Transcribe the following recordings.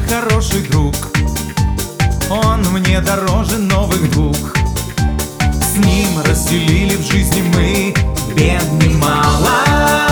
хороший друг, он мне дороже новых двух. С ним разделили в жизни мы бед немало.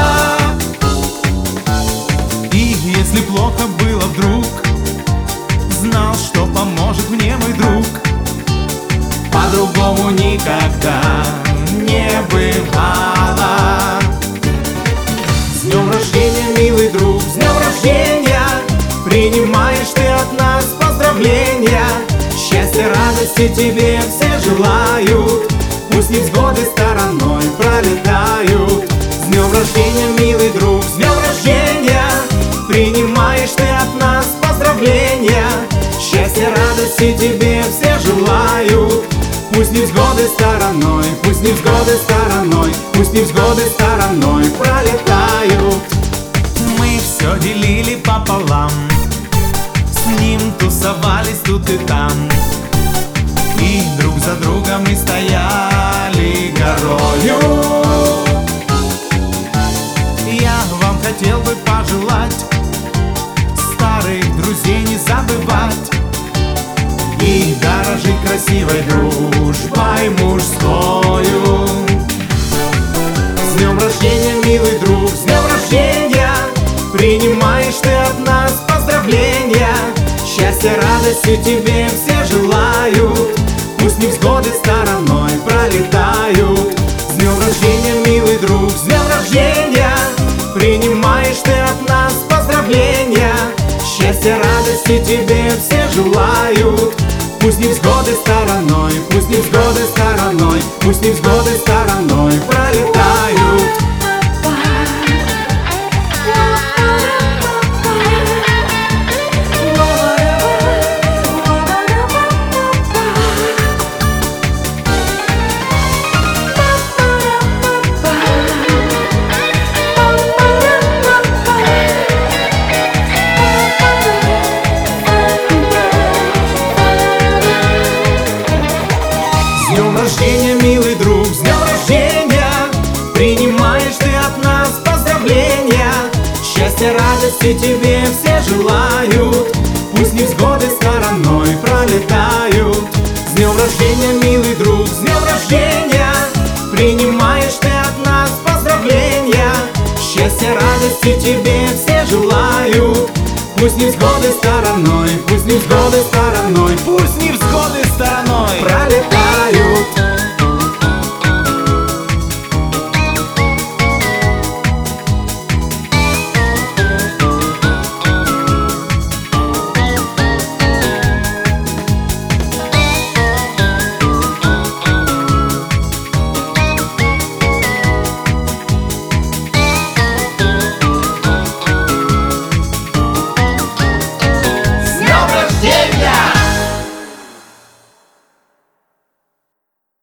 И если плохо было вдруг, знал, что поможет мне мой друг. По-другому никогда не бывало. С днем рождения, милый друг, с днем рождения! Принимаешь ты от нас поздравления. Счастья, радости тебе все желают. Пусть невзгоды стороной пролетают. С днем рождения, милый друг, с днем рождения! Принимаешь ты от нас поздравления. Счастья, радости тебе все желают. Пусть невзгоды стороной, пусть невзгоды стороной, пусть невзгоды стороной пролетают. Мы все делили пополам, с ним тусовались тут и там, и друг за другом мы стояли горою. Я вам хотел бы пожелать старых друзей не забывать и дорожить красивой дружбой мужскою. С днем рождения, милый друг, с днем рождения! Принимаешь ты от нас поздравления. Счастья, радости тебе все желают. Пусть невзгоды стороной пролетают. С днем рождения, милый друг, с днем рождения! Принимаешь ты от нас поздравления. Счастья, радости тебе все желают. Пусть невзгоды стороной, пусть невзгоды стороной, пусть невзгоды стороной пролетают. С днем рождения, милый друг, с днем рождения! Принимаешь ты от нас поздравления. Счастья, радости тебе все желают. Пусть невзгоды стороной пролетают. С днем рождения, милый друг, с днем рождения! Принимаешь ты от нас поздравления. Счастья, радости тебе все желают. Пусть невзгоды стороной, пусть невзгоды стороной, пусть невзгоды стороной пролетают.